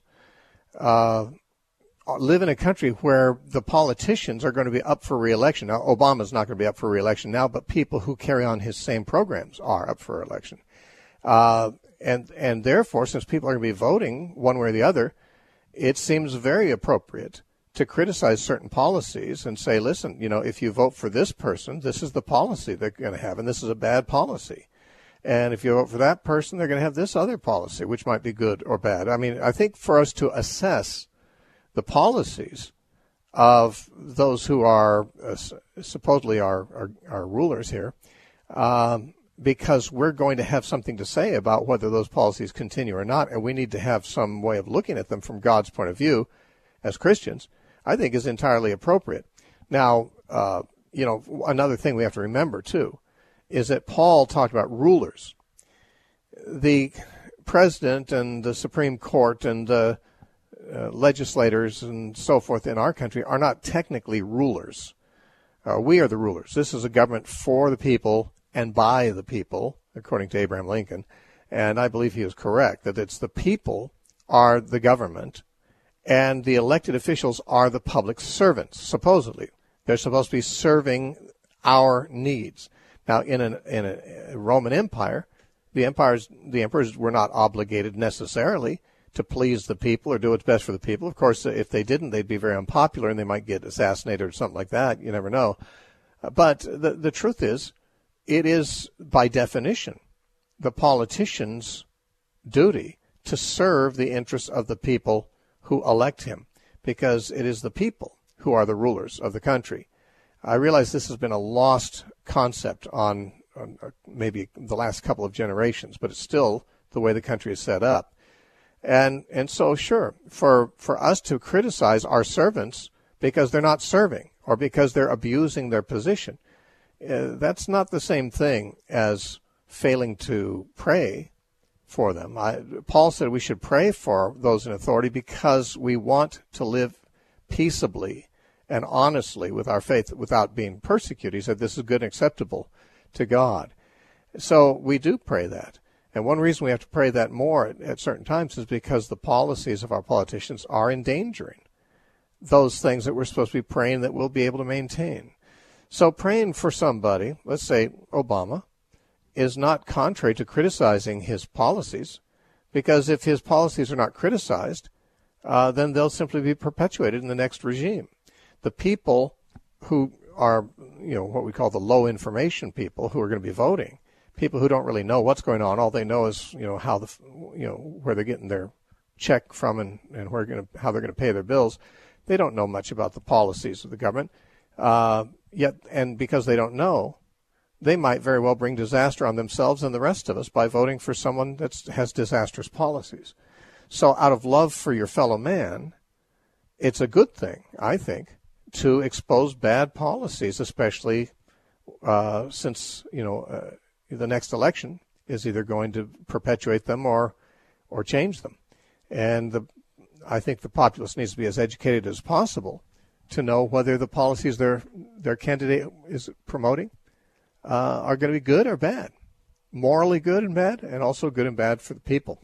uh, live in a country where the politicians are going to be up for re-election. Now, Obama's not going to be up for re-election now, but people who carry on his same programs are up for election. Uh, and, and therefore, since people are going to be voting one way or the other, it seems very appropriate to criticize certain policies and say, listen, you know, if you vote for this person, this is the policy they're going to have, and this is a bad policy. And if you vote for that person, they're going to have this other policy, which might be good or bad. I mean, I think for us to assess the policies of those who are uh, supposedly our, our, our rulers here, um, because we're going to have something to say about whether those policies continue or not, and we need to have some way of looking at them from God's point of view as Christians, I think is entirely appropriate. Now, uh, you know, another thing we have to remember, too, is that Paul talked about rulers. The president and the Supreme Court and the uh, legislators and so forth in our country are not technically rulers. Uh, we are the rulers. This is a government for the people and by the people, according to Abraham Lincoln. And I believe he is correct, that it's the people are the government and the elected officials are the public servants, supposedly. They're supposed to be serving our needs. Now, in, an, in a Roman Empire, the empires, the emperors were not obligated necessarily to please the people or do what's best for the people. Of course, if they didn't, they'd be very unpopular and they might get assassinated or something like that. You never know. But the, the truth is, it is, by definition, the politician's duty to serve the interests of the people who elect him, because it is the people who are the rulers of the country. I realize this has been a lost concept on, on maybe the last couple of generations, but it's still the way the country is set up. And and so, sure, for, for us to criticize our servants because they're not serving or because they're abusing their position, Uh, that's not the same thing as failing to pray for them. I, Paul said we should pray for those in authority because we want to live peaceably and honestly with our faith without being persecuted. He said this is good and acceptable to God. So we do pray that. And one reason we have to pray that more at, at certain times is because the policies of our politicians are endangering those things that we're supposed to be praying that we'll be able to maintain. So praying for somebody, let's say Obama, is not contrary to criticizing his policies, because if his policies are not criticized, uh, then they'll simply be perpetuated in the next regime. The people who are, you know, what we call the low information people who are going to be voting, people who don't really know what's going on, all they know is, you know, how the, you know, where they're getting their check from and, and where going to, how they're going to pay their bills. They don't know much about the policies of the government. Uh, Yet, and because they don't know, they might very well bring disaster on themselves and the rest of us by voting for someone that has disastrous policies. So out of love for your fellow man, it's a good thing, I think, to expose bad policies, especially uh, since, you know, uh, the next election is either going to perpetuate them or or change them. And the, I think the populace needs to be as educated as possible to know whether the policies their their candidate is promoting uh, are going to be good or bad, morally good and bad, and also good and bad for the people.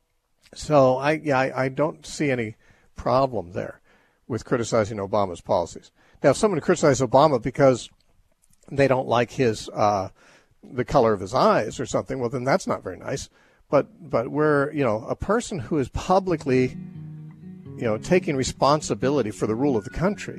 So I yeah I, I don't see any problem there with criticizing Obama's policies. Now, if someone criticizes Obama because they don't like his uh, the color of his eyes or something, well, then that's not very nice. But but we're you know a person who is publicly you know, taking responsibility for the rule of the country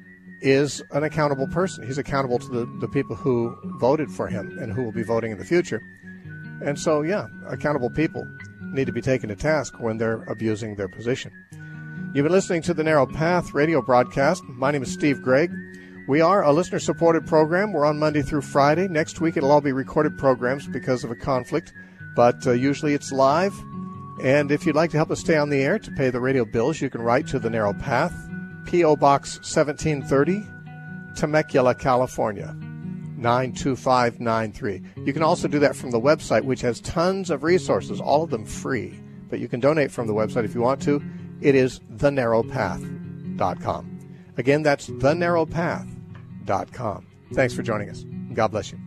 is an accountable person. He's accountable to the, the people who voted for him and who will be voting in the future. And so, yeah, accountable people need to be taken to task when they're abusing their position. You've been listening to the Narrow Path radio broadcast. My name is Steve Gregg. We are a listener-supported program. We're on Monday through Friday. Next week it'll all be recorded programs because of a conflict, but uh, usually it's live. And if you'd like to help us stay on the air to pay the radio bills, you can write to The Narrow Path, P O. Box seventeen thirty, Temecula, California, nine two five nine three. You can also do that from the website, which has tons of resources, all of them free. But you can donate from the website if you want to. It is the narrow path dot com. Again, that's the narrow path dot com. Thanks for joining us. God bless you.